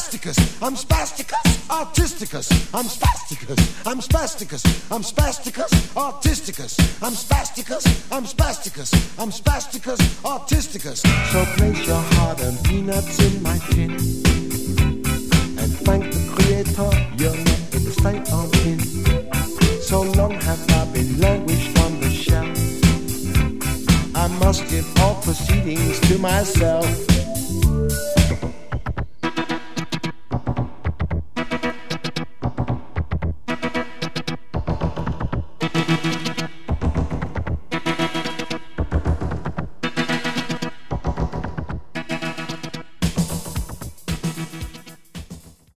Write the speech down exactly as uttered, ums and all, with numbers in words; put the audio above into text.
spasticus, I'm spasticus, artisticus, I'm spasticus, I'm spasticus, I'm spasticus, artisticus, I'm spasticus, I'm spasticus, I'm spasticus, artisticus. So place your heart and peanuts in my tin.